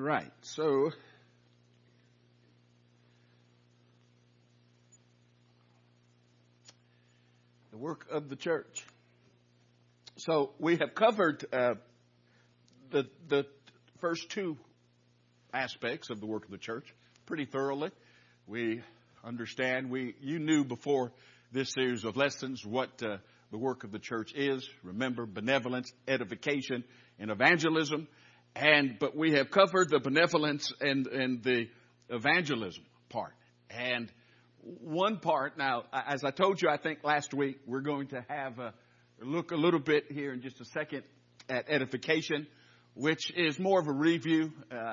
right. So the work of the church. So we have covered the first two aspects of the work of the church pretty thoroughly. We understand, you knew before this series of lessons what the work of the church is. Remember, benevolence, edification, and evangelism. But we have covered the benevolence and the evangelism part. And one part, now, as I told you, I think last week, we're going to have a look a little bit here in just a second at edification, which is more of a review.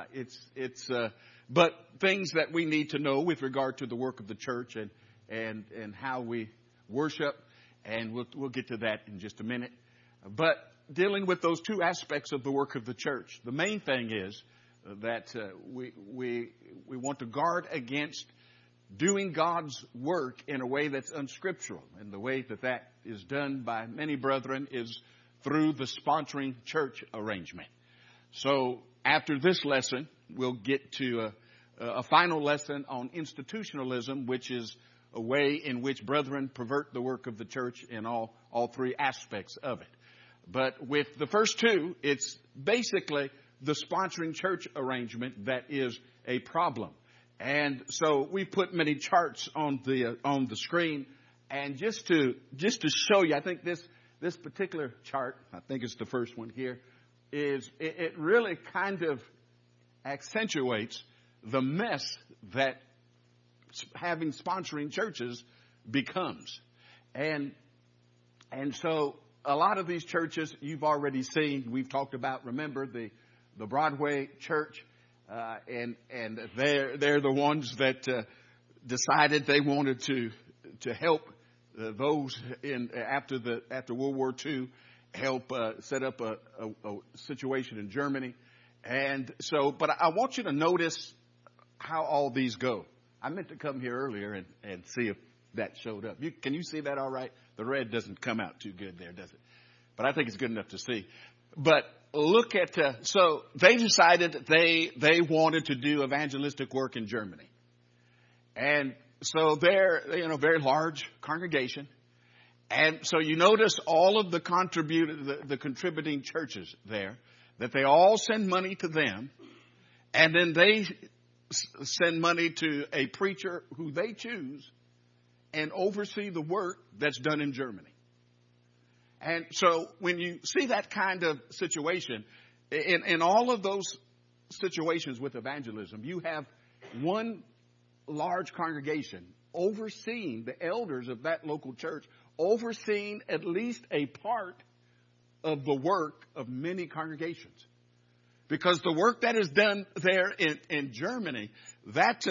But things that we need to know with regard to the work of the church and how we worship. And we'll get to that in just a minute. But dealing with those two aspects of the work of the church, the main thing is that we want to guard against doing God's work in a way that's unscriptural. And the way that is done by many brethren is through the sponsoring church arrangement. So after this lesson, we'll get to a final lesson on institutionalism, which is a way in which brethren pervert the work of the church in all three aspects of it. But with the first two, it's basically the sponsoring church arrangement that is a problem. And so we put many charts on the screen, and just to show you, I think this particular chart, I think it's the first one here, it really kind of accentuates the mess that having sponsoring churches becomes. And so a lot of these churches you've already seen, we've talked about, remember the Broadway church, and they're the ones that decided they wanted to help those after World War II, help set up a situation in Germany. And so, but I want you to notice how all these go. I meant to come here earlier and see if that showed up. Can you see that all right? The red doesn't come out too good there, does it? But I think it's good enough to see. But look at, so they decided they wanted to do evangelistic work in Germany. And so they're, very large congregation. And so you notice all of the contributing churches there, that they all send money to them. And then they send money to a preacher who they choose and oversee the work that's done in Germany. And so when you see that kind of situation, in all of those situations with evangelism, you have one large congregation overseeing, the elders of that local church, overseeing at least a part of the work of many congregations. Because the work that is done there in Germany, that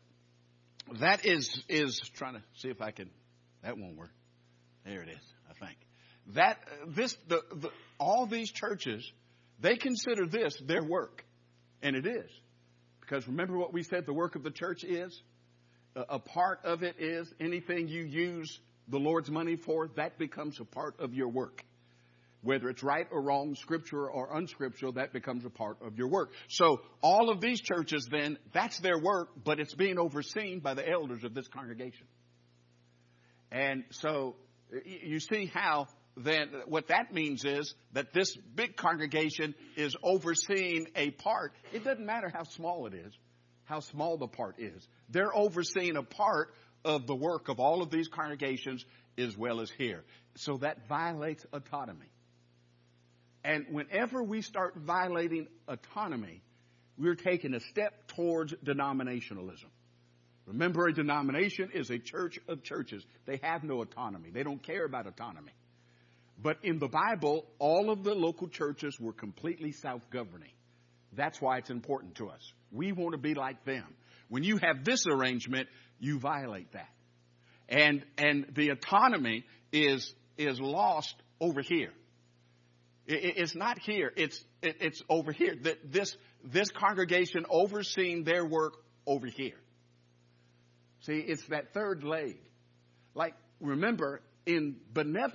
is trying to see if I can, that won't work. There it is, I think. All these churches, they consider this their work. And it is. Because remember what we said the work of the church is? A part of it is anything you use the Lord's money for, that becomes a part of your work. Whether it's right or wrong, scriptural or unscriptural, that becomes a part of your work. So all of these churches then, that's their work, but it's being overseen by the elders of this congregation. And so you see how then what that means is that this big congregation is overseeing a part. It doesn't matter how small it is, how small the part is. They're overseeing a part of the work of all of these congregations as well as here. So that violates autonomy. And whenever we start violating autonomy, we're taking a step towards denominationalism. Remember, a denomination is a church of churches. They have no autonomy. They don't care about autonomy. But in the Bible, all of the local churches were completely self-governing. That's why it's important to us. We want to be like them. When you have this arrangement, you violate that. And the autonomy is lost over here. It's not here. It's over here. This congregation overseeing their work over here. See, it's that third leg. Like, remember, in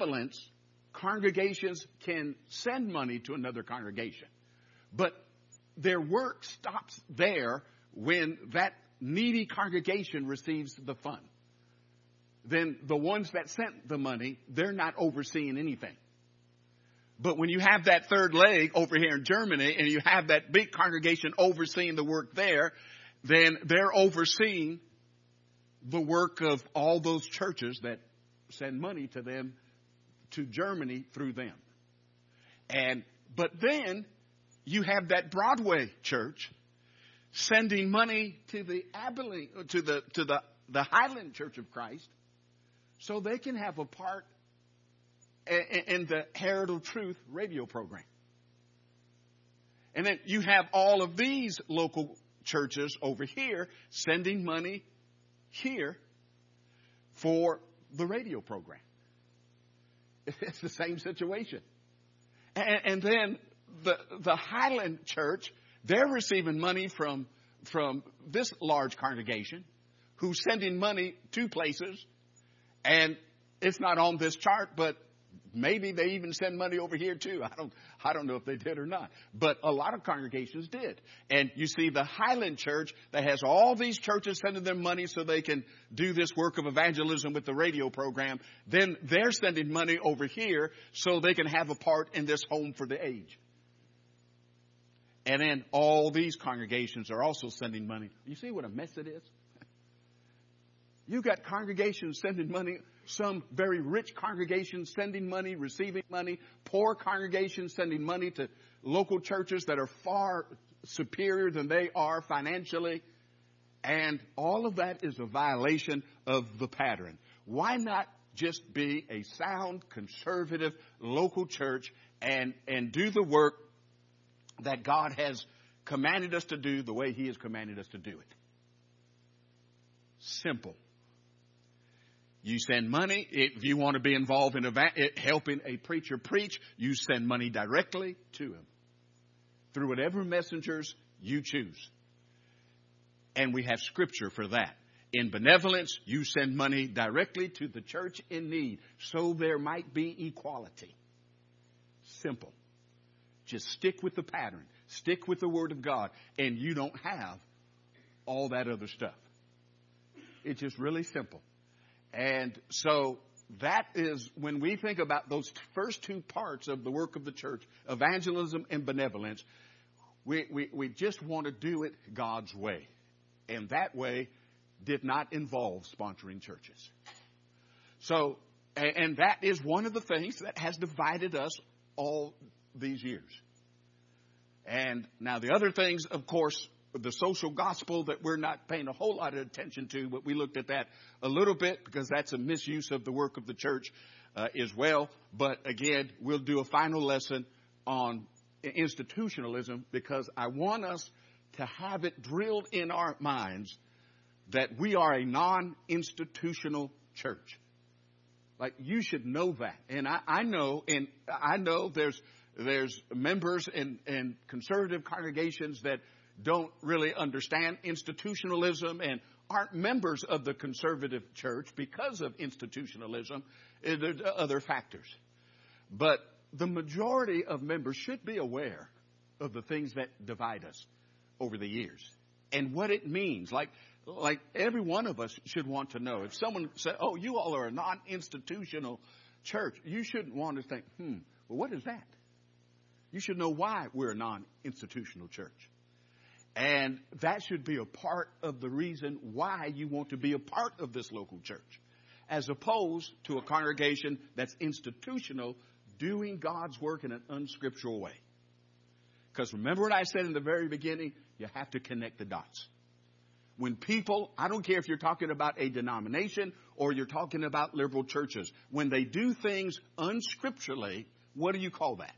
benevolence, congregations can send money to another congregation. But their work stops there when that needy congregation receives the fund. Then the ones that sent the money, they're not overseeing anything. But when you have that third leg over here in Germany and you have that big congregation overseeing the work there, then they're overseeing the work of all those churches that send money to them, to Germany through them. But then you have that Broadway church sending money to the Abilene, to the Highland Church of Christ, so they can have a part in the Herald of Truth radio program. And then you have all of these local churches over here sending money here for the radio program. It's the same situation. And then the Highland Church, they're receiving money from this large congregation who's sending money to places. And it's not on this chart, but maybe they even send money over here too. I don't know if they did or not. But a lot of congregations did. And you see the Highland Church that has all these churches sending them money so they can do this work of evangelism with the radio program. Then they're sending money over here so they can have a part in this Home for the Aged. And then all these congregations are also sending money. You see what a mess it is? You got congregations sending money, some very rich congregations sending money, receiving money, poor congregations sending money to local churches that are far superior than they are financially. And all of that is a violation of the pattern. Why not just be a sound, conservative, local church and do the work that God has commanded us to do the way He has commanded us to do it? Simple. You send money. If you want to be involved in helping a preacher preach, you send money directly to him through whatever messengers you choose. And we have scripture for that. In benevolence, you send money directly to the church in need, so there might be equality. Simple. Just stick with the pattern. Stick with the Word of God, and you don't have all that other stuff. It's just really simple. And so that is, when we think about those first two parts of the work of the church, evangelism and benevolence, we just want to do it God's way. And that way did not involve sponsoring churches. So, and that is one of the things that has divided us all these years. And now the other things, of course, the social gospel that we're not paying a whole lot of attention to, but we looked at that a little bit because that's a misuse of the work of the church as well. But again, we'll do a final lesson on institutionalism because I want us to have it drilled in our minds that we are a non-institutional church. Like, you should know that. And I know there's members in conservative congregations that don't really understand institutionalism and aren't members of the conservative church because of institutionalism. There's other factors. But the majority of members should be aware of the things that divide us over the years and what it means. Like every one of us should want to know. If someone said, oh, you all are a non-institutional church, you shouldn't want to think, well, what is that? You should know why we're a non-institutional church. And that should be a part of the reason why you want to be a part of this local church, as opposed to a congregation that's institutional, doing God's work in an unscriptural way. Because remember what I said in the very beginning, you have to connect the dots. When people, I don't care if you're talking about a denomination or you're talking about liberal churches, when they do things unscripturally, what do you call that?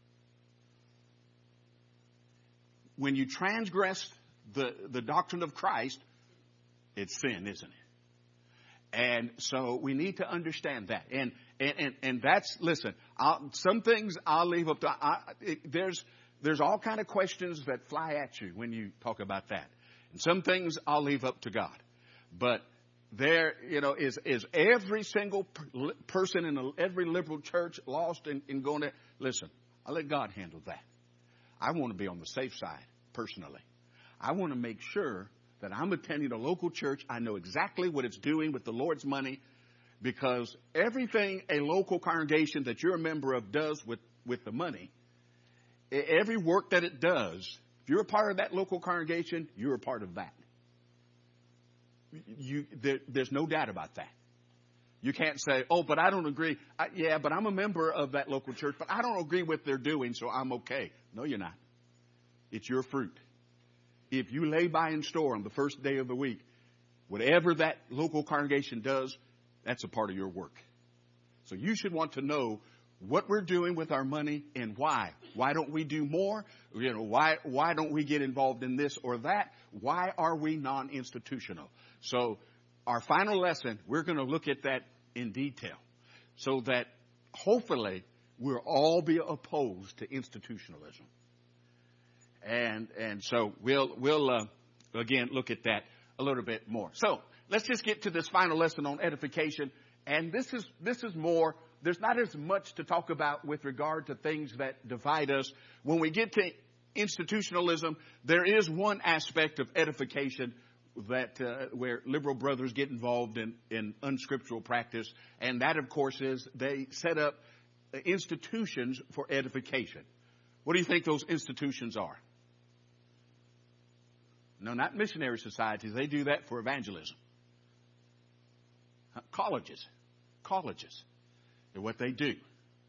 When you transgress the doctrine of Christ, it's sin, isn't it? And so we need to understand that. And that's, listen, some things I'll leave up to, there's all kind of questions that fly at you when you talk about that. And some things I'll leave up to God. But there, is every single person in every liberal church lost and going to, listen, I'll let God handle that. I want to be on the safe side. personally. I want to make sure that I'm attending a local church. I know exactly what it's doing with the Lord's money, because everything a local congregation that you're a member of does with the money, every work that it does, if you're a part of that local congregation, you're a part of that. There's no doubt about that. You can't say, oh, but I don't agree. Yeah, but I'm a member of that local church, but I don't agree with what they're doing, so I'm okay. No, you're not. It's your fruit. If you lay by and store on the first day of the week, whatever that local congregation does, that's a part of your work. So you should want to know what we're doing with our money and why. Why don't we do more? Why don't we get involved in this or that? Why are we non-institutional? So our final lesson, we're going to look at that in detail so that hopefully we'll all be opposed to institutionalism. And so we'll again look at that a little bit more. So let's just get to this final lesson on edification. And this is more, there's not as much to talk about with regard to things that divide us. When we get to institutionalism, there is one aspect of edification that where liberal brothers get involved in unscriptural practice, and that, of course, is they set up institutions for edification. What do you think those institutions are? No, not missionary societies. They do that for evangelism. Colleges are what they do,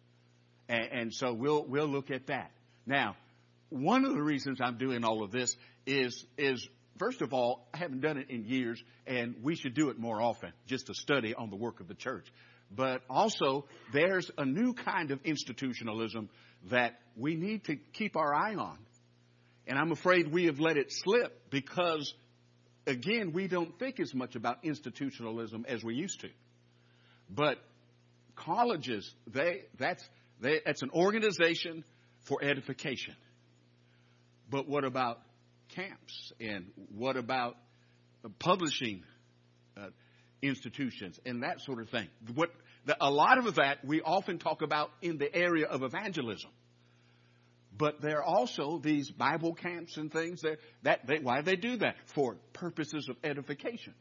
and so we'll look at that. Now, one of the reasons I'm doing all of this is first of all, I haven't done it in years, and we should do it more often, just to study on the work of the church. But also, there's a new kind of institutionalism that we need to keep our eye on. And I'm afraid we have let it slip because, again, we don't think as much about institutionalism as we used to. But colleges, that's an organization for edification. But what about camps, and what about publishing institutions and that sort of thing? A lot of that we often talk about in the area of evangelism. But there are also these Bible camps and things why do they do that? For purposes of edification.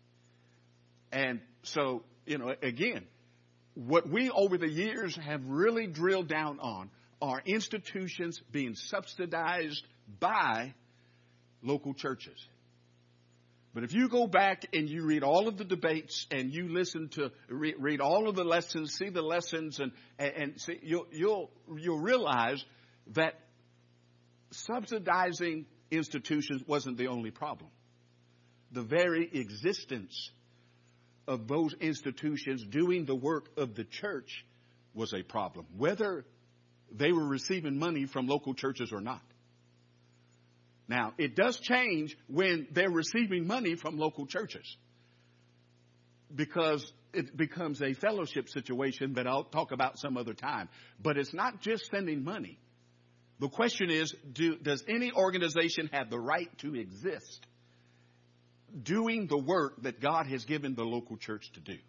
And so, again, what we over the years have really drilled down on are institutions being subsidized by local churches. But if you go back and you read all of the debates and you listen to read all of the lessons, see the lessons, and see, you'll realize that subsidizing institutions wasn't the only problem. The very existence of those institutions doing the work of the church was a problem, whether they were receiving money from local churches or not. Now, it does change when they're receiving money from local churches, because it becomes a fellowship situation that I'll talk about some other time. But it's not just sending money. The question is, does any organization have the right to exist doing the work that God has given the local church to do?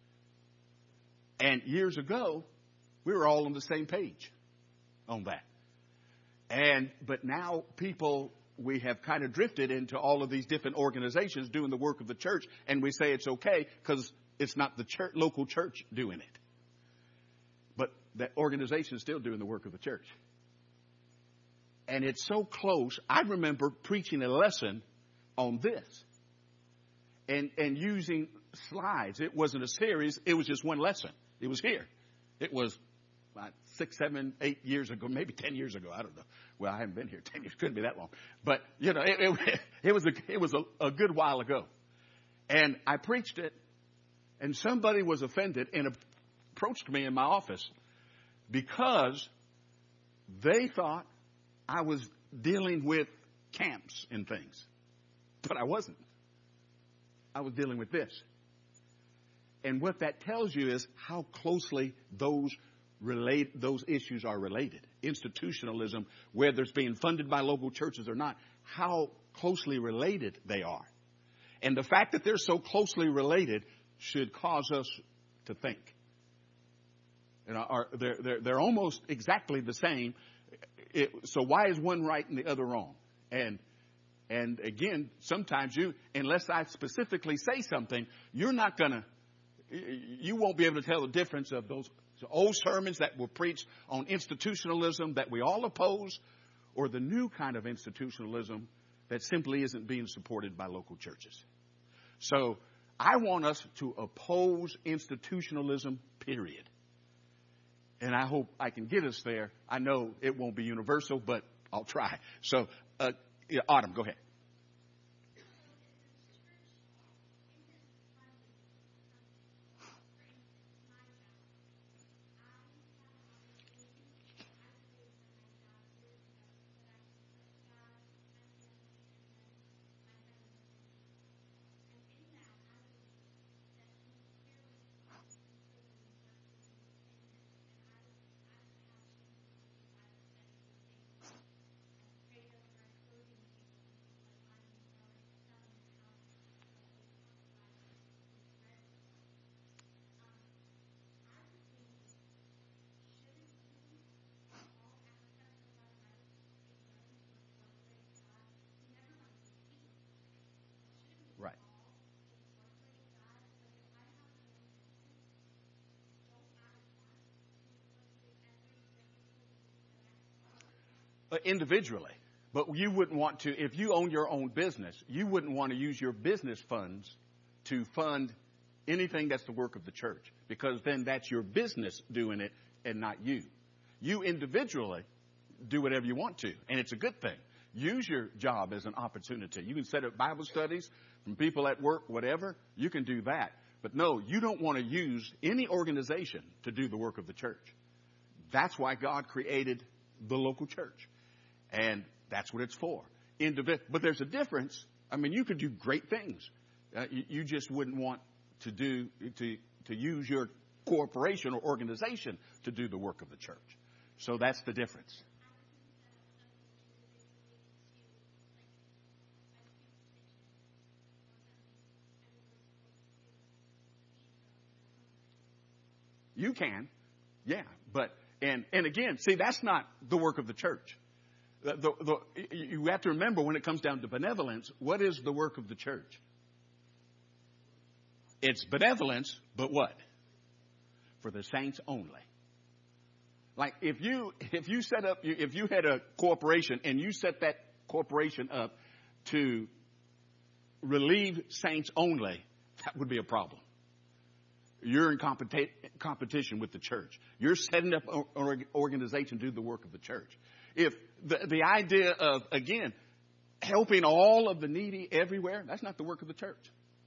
And years ago, we were all on the same page on that. But now we have kind of drifted into all of these different organizations doing the work of the church, and we say it's okay because it's not the local church doing it. But that organization is still doing the work of the church. And it's so close. I remember preaching a lesson on this and using slides. It wasn't a series. It was just one lesson. It was here. It was 6, 7, 8 years ago, maybe 10 years ago. I don't know. Well, I haven't been here 10 years. Couldn't be that long. But, it was a good while ago. And I preached it, and somebody was offended and approached me in my office because they thought I was dealing with camps and things. But I wasn't. I was dealing with this. And what that tells you is how closely those issues are related. Institutionalism, whether it's being funded by local churches or not, how closely related they are. And the fact that they're so closely related should cause us to think. They're almost exactly the same. So why is one right and the other wrong? And again, sometimes unless I specifically say something, you won't be able to tell the difference of those old sermons that were preached on institutionalism that we all oppose, or the new kind of institutionalism that simply isn't being supported by local churches. So I want us to oppose institutionalism, period. And I hope I can get us there. I know it won't be universal, but I'll try. So, Autumn, go ahead. Right. Individually. But you wouldn't want to, if you own your own business, you wouldn't want to use your business funds to fund anything that's the work of the church, because then that's your business doing it and not you. You individually do whatever you want to, and it's a good thing. Use your job as an opportunity. You can set up Bible studies from people at work, whatever. You can do that. But no, you don't want to use any organization to do the work of the church. That's why God created the local church. And that's what it's for. But there's a difference. I mean, you could do great things. You just wouldn't want to use your corporation or organization to do the work of the church. So that's the difference. You can. Yeah. But, and again, see, that's not the work of the church. You have to remember, when it comes down to benevolence, what is the work of the church? It's benevolence, but what? For the saints only. Like if you had a corporation and you set that corporation up to relieve saints only, that would be a problem. You're in competition with the church. You're setting up an organization to do the work of the church. If the idea of, again, helping all of the needy everywhere, that's not the work of the church.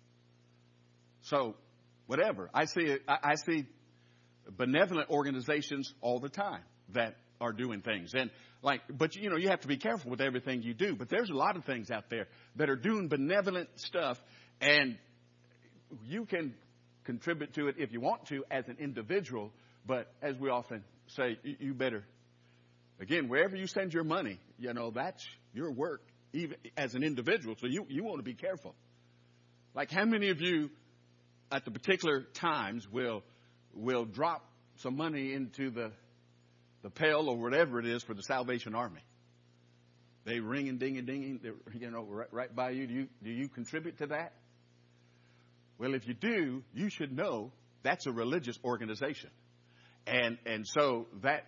So, whatever. I see benevolent organizations all the time that are doing things. But you have to be careful with everything you do. But there's a lot of things out there that are doing benevolent stuff, and you can contribute to it if you want to as an individual. But as we often say, you better, again, wherever you send your money, that's your work, even as an individual. So you want to be careful. Like, how many of you at the particular times will drop some money into the pail or whatever it is for the Salvation Army? They ring and ding and ding, right by you. Do you contribute to that? Well, if you do, you should know that's a religious organization. And so that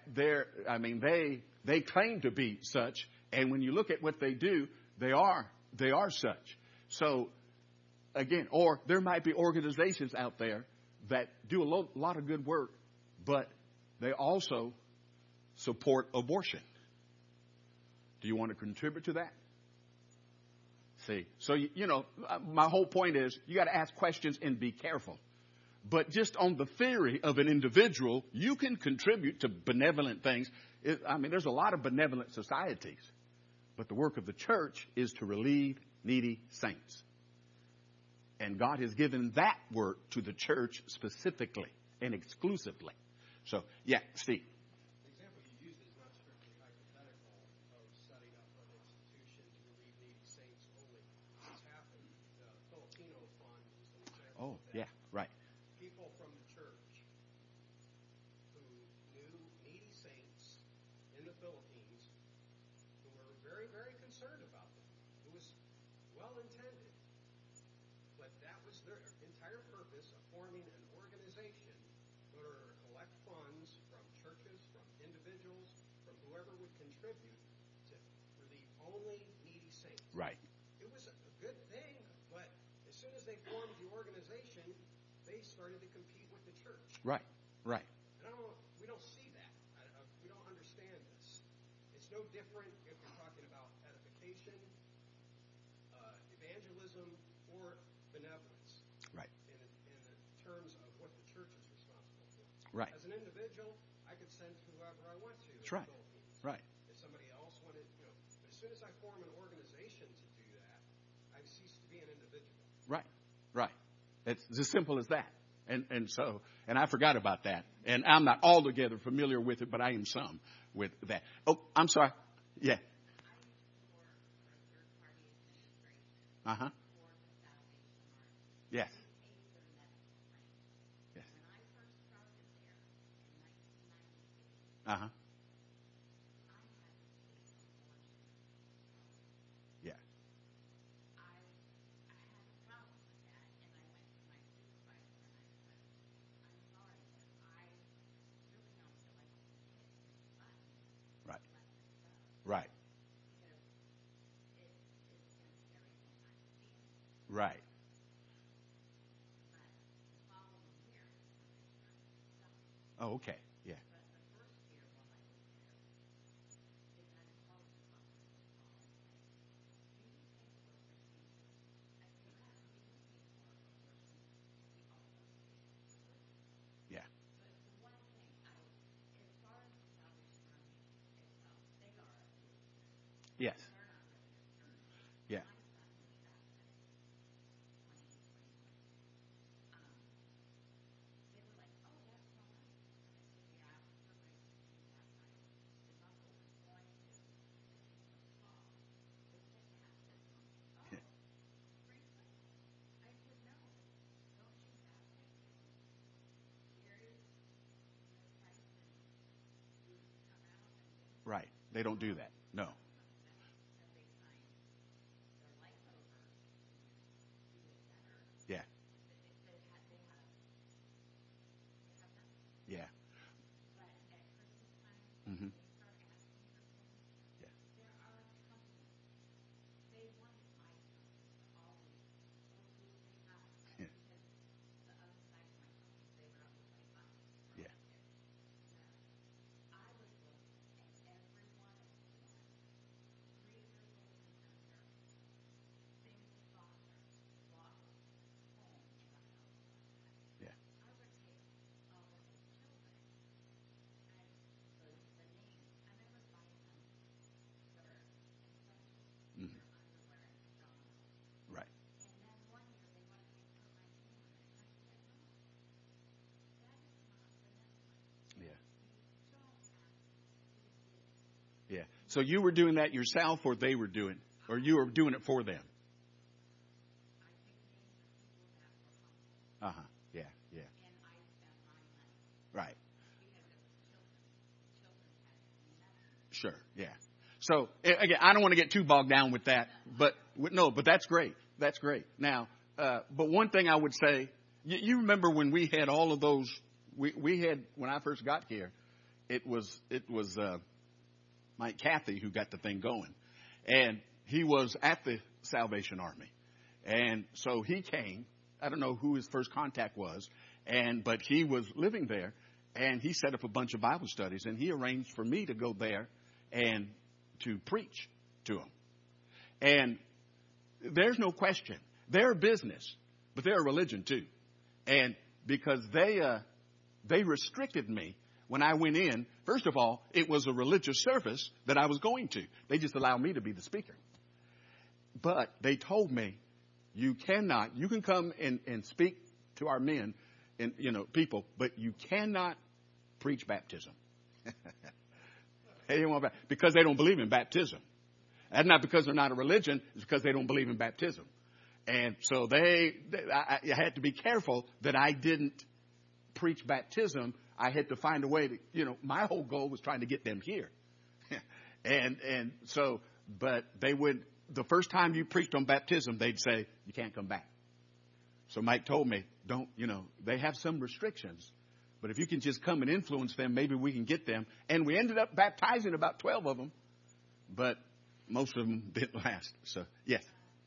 they claim to be such, and when you look at what they do, they are such. So again, or there might be organizations out there that do a lot of good work, but they also support abortion. Do you want to contribute to that? See, so my whole point is you got to ask questions and be careful. But just on the theory of an individual, you can contribute to benevolent things. There's a lot of benevolent societies. But the work of the church is to relieve needy saints. And God has given that work to the church specifically and exclusively. So, yeah, Steve. The example you used is not strictly hypothetical of setting up an institution to relieve needy saints only. It's happened. The Filipino Fund is an example of that. Yeah, right. People from the church who knew needy saints in the Philippines who were very, very concerned about but that was their entire purpose of forming an organization in order to collect funds from churches, from individuals, from whoever would contribute to relieve only needy saints. Right. It was a good thing, but as soon as they formed the organization, they started to compete with the church. Right. Right. And we don't see that. We don't understand this. It's no different if you're talking about edification, evangelism, or benevolence. Right. In the terms of what the church is responsible for. Right. As an individual, I could send whoever I want to. That's right. Philippines. Right. If somebody else wanted, but as soon as I form an organization to do that, I've ceased to be an individual. Right. Right. It's as simple as that. And so I forgot about that. And I'm not altogether familiar with it, but I am some with that. Oh, I'm sorry. Yeah. Uh-huh. Yes. Yes. Uh-huh. Yeah. Right. Right. Right. Oh, okay. Yeah. Yeah. Yes. Yeah. Yeah. Right. They don't do that. No. Yeah. Yeah. Mm-hmm. Yeah. Yeah. Yeah. Yeah. Mm-hmm. Right. Yeah. Yeah. So you were doing that yourself, or they were doing, or you were doing it for them? Uh huh. Yeah. Yeah. Right. Sure. Yeah. So again, I don't want to get too bogged down with that, but but that's great. That's great. Now, but one thing I would say, you remember when we had all of those, we had, when I first got here, it was Mike Cathy who got the thing going, and he was at the Salvation Army. And so he came. I don't know who his first contact was, but he was living there, and he set up a bunch of Bible studies, and he arranged for me to go there and to preach to them. And there's no question, they're a business, but they're a religion too. And because they restricted me when I went in. First of all, it was a religious service that I was going to. They just allowed me to be the speaker. But they told me, you can come and speak to our men and, people, but you cannot preach baptism. Because they don't believe in baptism. That's not because they're not a religion. It's because they don't believe in baptism. And so I had to be careful that I didn't preach baptism. I had to find a way to, my whole goal was trying to get them here. and so, but they would, the first time you preached on baptism, they'd say, you can't come back. So Mike told me, they have some restrictions. But if you can just come and influence them, maybe we can get them. And we ended up baptizing about 12 of them. But most of them didn't last. So, yes.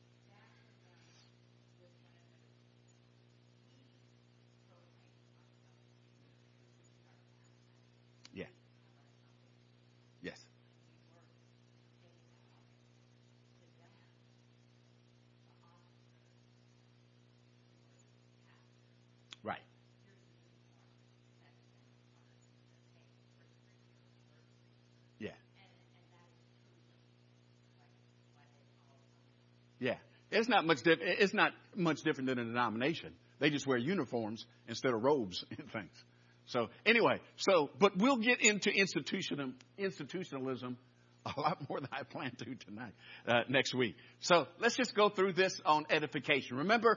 Yeah. Yes. Right. Yeah. Yeah. It's not much different than a denomination. They just wear uniforms instead of robes and things. So anyway, but we'll get into institutionalism a lot more than I plan to tonight, next week. So let's just go through this on edification. Remember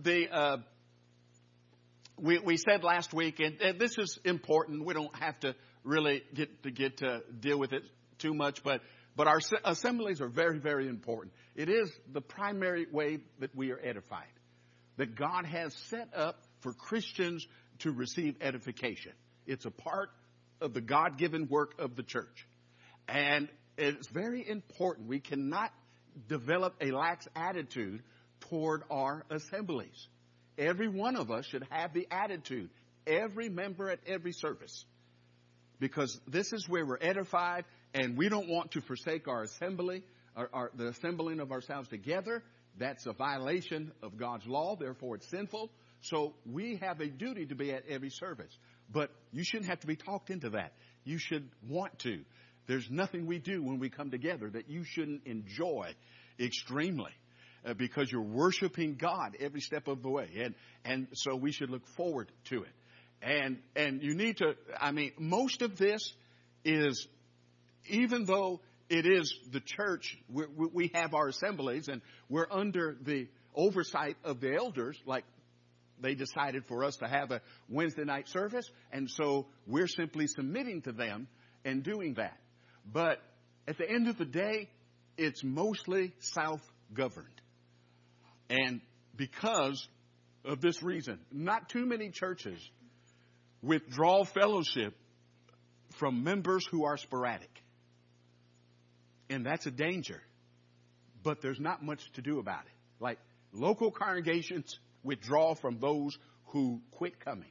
we said last week, and this is important. We don't have to really get to deal with it too much, but our assemblies are very, very important. It is the primary way that we are edified, that God has set up for Christians to receive edification. It's a part of the God-given work of the church. And it's very important. We cannot develop a lax attitude toward our assemblies. Every one of us should have the attitude, every member at every service, because this is where we're edified, and we don't want to forsake our assembly, the assembling of ourselves together. That's a violation of God's law, therefore it's sinful. So we have a duty to be at every service. But you shouldn't have to be talked into that. You should want to. There's nothing we do when we come together that you shouldn't enjoy extremely, because you're worshiping God every step of the way. And so we should look forward to it. And you need to, most of this is, even though it is the church, we have our assemblies and we're under the oversight of the elders, like they decided for us to have a Wednesday night service. And so we're simply submitting to them and doing that. But at the end of the day, it's mostly self-governed. And because of this reason, not too many churches withdraw fellowship from members who are sporadic. And that's a danger. But there's not much to do about it. Like local congregations withdraw from those who quit coming.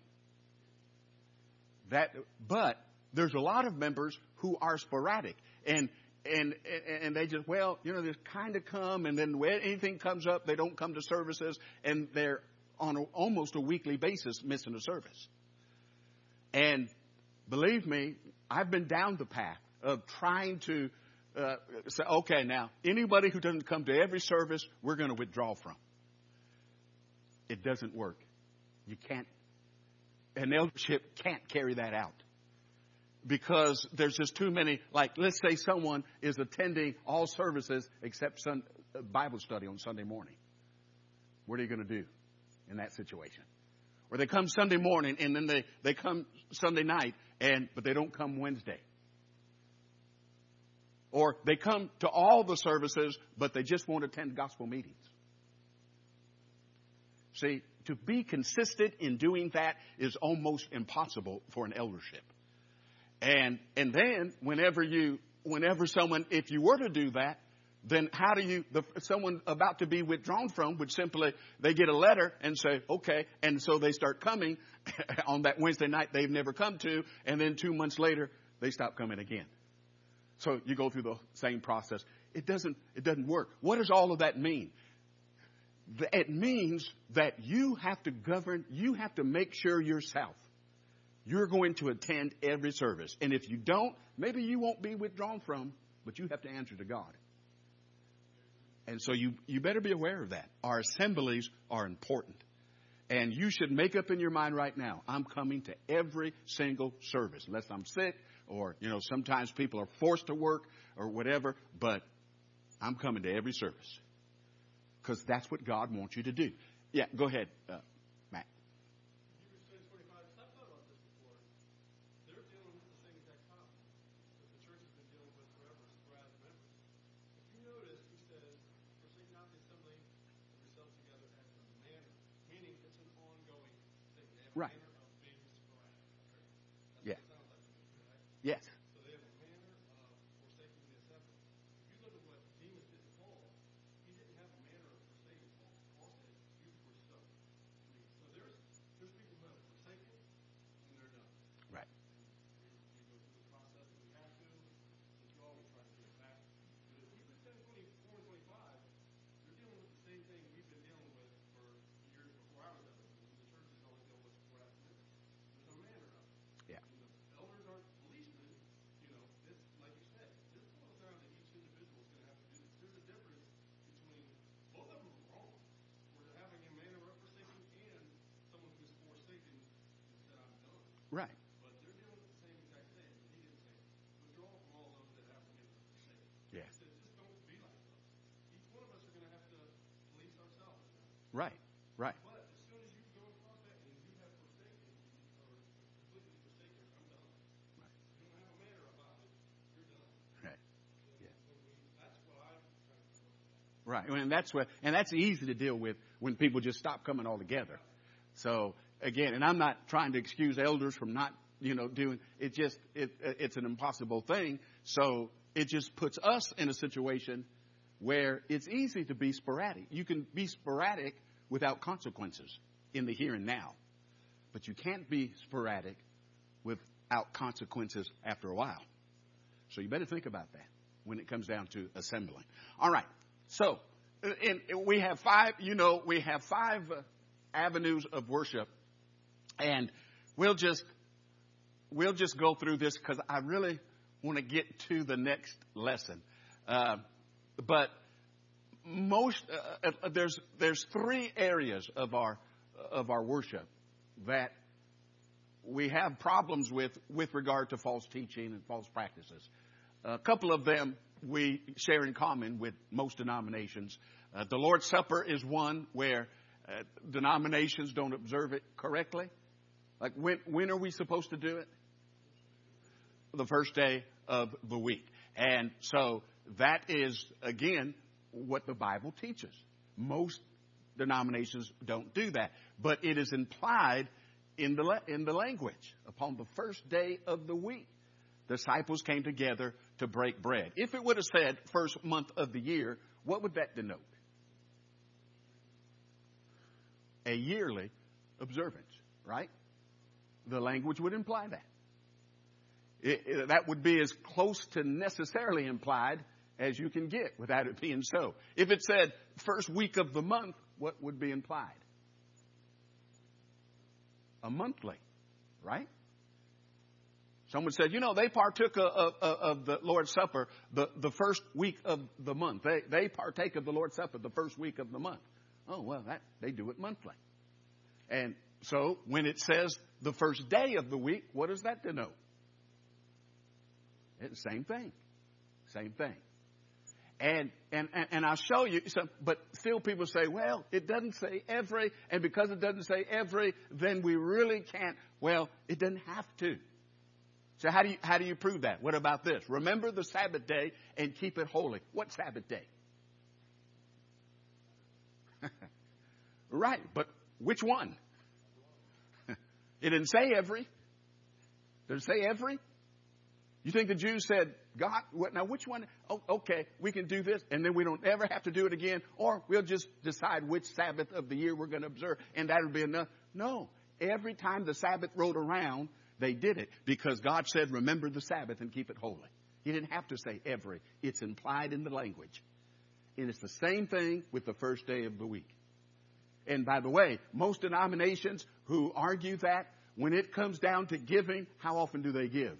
But there's a lot of members who are sporadic. And they just, they kind of come, and then when anything comes up, they don't come to services, and they're on almost a weekly basis missing a service. And believe me, I've been down the path of trying to say, okay, now, anybody who doesn't come to every service, we're going to withdraw from. It doesn't work. You can't, an eldership can't carry that out. Because there's just too many, like let's say someone is attending all services except Bible study on Sunday morning. What are you going to do in that situation? Or they come Sunday morning and then they come Sunday night, but they don't come Wednesday. Or they come to all the services, but they just won't attend gospel meetings. See, to be consistent in doing that is almost impossible for an eldership. And then whenever someone, if you were to do that, then how do someone about to be withdrawn from would simply, they get a letter and say, okay. And so they start coming on that Wednesday night they've never come to. And then 2 months later, they stop coming again. So you go through the same process. It doesn't work. What does all of that mean? It means that you have to govern, you have to make sure yourself you're going to attend every service. And if you don't, maybe you won't be withdrawn from, but you have to answer to God. And so you better be aware of that. Our assemblies are important. And you should make up in your mind right now, I'm coming to every single service, unless I'm sick or, sometimes people are forced to work or whatever, but I'm coming to every service. Because that's what God wants you to do. Yeah, go ahead, Matt. Meaning Right. manner of being sporadic. That's Yeah. what it sounds like to me, right? Yes. So they have a manner of forsaking the assembly. If you look at what Demas did to Paul, he didn't have a manner of forsaking Paul. Paul said, "You forsook me." So there's people who have forsaken and they're done. Right. We go through the process that we have to withdraw. We try to get it back. But if we look at 24 and 25, they're dealing with the same thing we've been dealing with for years before I was ever. The church is only dealing with sporadic members. There's a manner of it. Yeah. And the elders aren't policemen. This, like you said, this boils down to each individual is going to have to do this. There's a difference between both of them are wrong. We're having a manner of forsaking and someone who's forsaken and said, "I'm done." Right. But they're dealing with the same exact thing. And he didn't say, "Withdraw from all those that have been forsaken." Yeah. He said, "Just don't be like those." Each one of us are going to have to police ourselves in that. Right. Right. But as soon as you go across that and you have forsaken or completely forsaken, I'm done. Right. You don't have a manner about it, you're done. Right. Yeah. That's what I'm trying to come up with. Right. And that's easy to deal with when people just stop coming all together. So again, and I'm not trying to excuse elders from not, doing it. It's an impossible thing. So it just puts us in a situation where it's easy to be sporadic. You can be sporadic without consequences in the here and now, but you can't be sporadic without consequences after a while. So you better think about that when it comes down to assembling. All right. So we have five avenues of worship, and we'll just go through this because I really want to get to the next lesson. But there's three areas of our worship that we have problems with regard to false teaching and false practices. A couple of them we share in common with most denominations. The Lord's Supper is one where denominations don't observe it correctly. Like when are we supposed to do it? The first day of the week. And so that is, again, what the Bible teaches. Most denominations don't do that. But it is implied in the language. Upon the first day of the week, disciples came together to break bread. If it would have said first month of the year, what would that denote? A yearly observance, right? The language would imply that. That would be as close to necessarily implied as you can get without it being so. If it said first week of the month, what would be implied? A monthly, right? Someone said, they partook of the Lord's Supper the first week of the month. They partake of the Lord's Supper the first week of the month. Oh, well, they do it monthly. And so when it says the first day of the week, what does that denote? It's the same thing. Same thing. And I'll show you some, but still people say, well, it doesn't say every, and because it doesn't say every, then we really can't. Well, it doesn't have to. So how do you prove that? What about this? Remember the Sabbath day and keep it holy. What Sabbath day? Right, but which one? It didn't say every. Did it say every? You think the Jews said, God, now which one? Oh, okay, we can do this, and then we don't ever have to do it again, or we'll just decide which Sabbath of the year we're going to observe, and that'll be enough. No, every time the Sabbath rolled around, they did it because God said, remember the Sabbath and keep it holy. He didn't have to say every. It's implied in the language. And it's the same thing with the first day of the week. And by the way, most denominations who argue that, when it comes down to giving, how often do they give?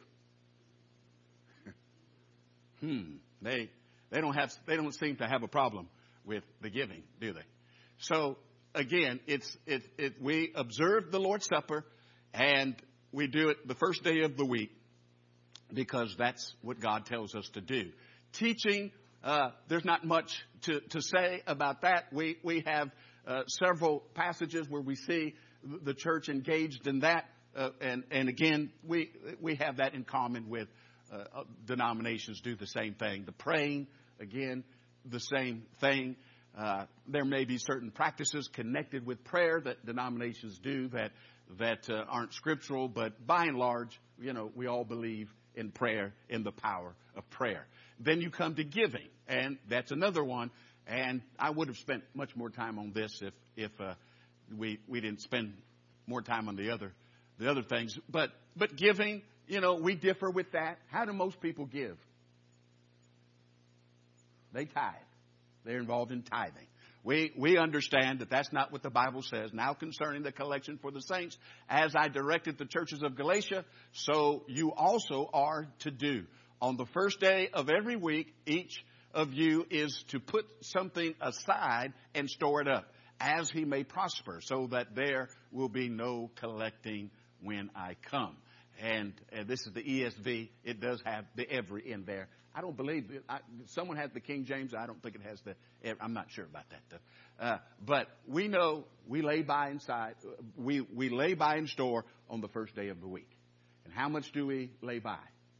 They don't seem to have a problem with the giving, do they? So again, we observe the Lord's Supper, and we do it the first day of the week because that's what God tells us to do. Teaching, there's not much to say about that. We have several passages where we see the church engaged in that, and again, we have that in common with denominations do the same thing. The praying, again, the same thing. There may be certain practices connected with prayer that denominations do that aren't scriptural, but by and large, we all believe in prayer, in the power of prayer. Then you come to giving, and that's another one. And I would have spent much more time on this if we didn't spend more time on the other things. But giving, we differ with that. How do most people give? They tithe. They're involved in tithing. We understand that that's not what the Bible says. Now concerning the collection for the saints, as I directed the churches of Galatia, so you also are to do. On the first day of every week, each of you is to put something aside and store it up, as he may prosper, so that there will be no collecting when I come. And this is the ESV. It does have the every in there. I don't believe it. Someone has the King James. I don't think it has the. I'm not sure about that though. But we know we lay by inside. We lay by in store on the first day of the week. And how much do we lay by?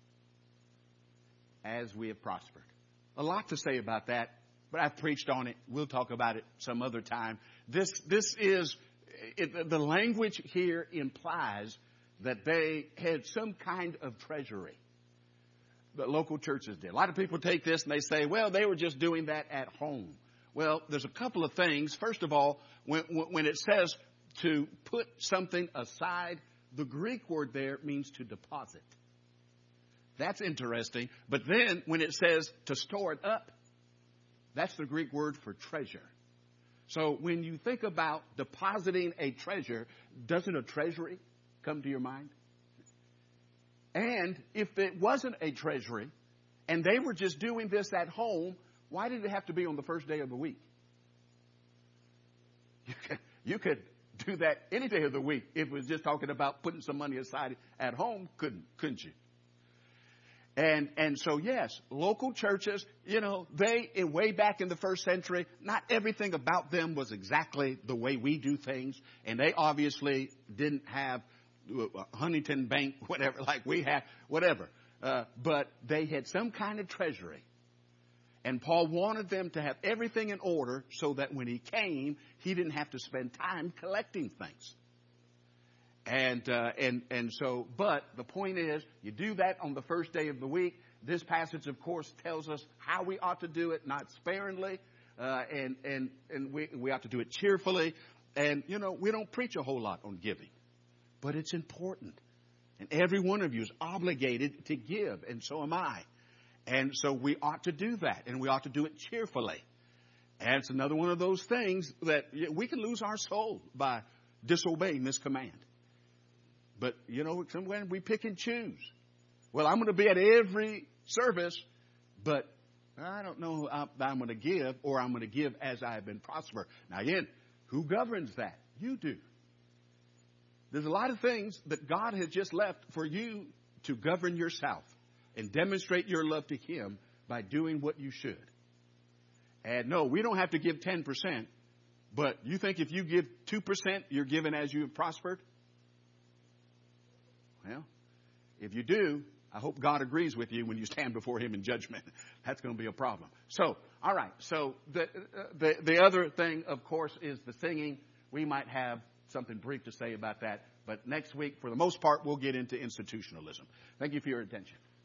As we have prospered. A lot to say about that, but I've preached on it. We'll talk about it some other time. This is the language here implies that they had some kind of treasury. The local churches did. A lot of people take this and they say, well, they were just doing that at home. Well, there's a couple of things. First of all, when it says to put something aside, the Greek word there means to deposit. That's interesting. But then when it says to store it up, that's the Greek word for treasure. So when you think about depositing a treasure, doesn't a treasury come to your mind? And if it wasn't a treasury and they were just doing this at home, why did it have to be on the first day of the week? You could do that any day of the week. If it was just talking about putting some money aside at home, couldn't you? And so, yes, local churches, they, way back in the first century, not everything about them was exactly the way we do things. And they obviously didn't have Huntington Bank, whatever, like we have, whatever. But they had some kind of treasury. And Paul wanted them to have everything in order so that when he came, he didn't have to spend time collecting things. And so, but the point is, you do that on the first day of the week. This passage, of course, tells us how we ought to do it, not sparingly, and we ought to do it cheerfully. And, we don't preach a whole lot on giving, but it's important. And every one of you is obligated to give, and so am I. And so we ought to do that, and we ought to do it cheerfully. And it's another one of those things that we can lose our soul by disobeying this command. But, sometimes we pick and choose. Well, I'm going to be at every service, but I don't know how I'm going to give, or I'm going to give as I have been prosper. Now, again, who governs that? You do. There's a lot of things that God has just left for you to govern yourself and demonstrate your love to Him by doing what you should. And no, we don't have to give 10%, but you think if you give 2%, you're giving as you have prospered? Well, if you do, I hope God agrees with you when you stand before Him in judgment. That's going to be a problem. So, all right. So the other thing, of course, is the singing. We might have something brief to say about that. But next week, for the most part, we'll get into institutionalism. Thank you for your attention.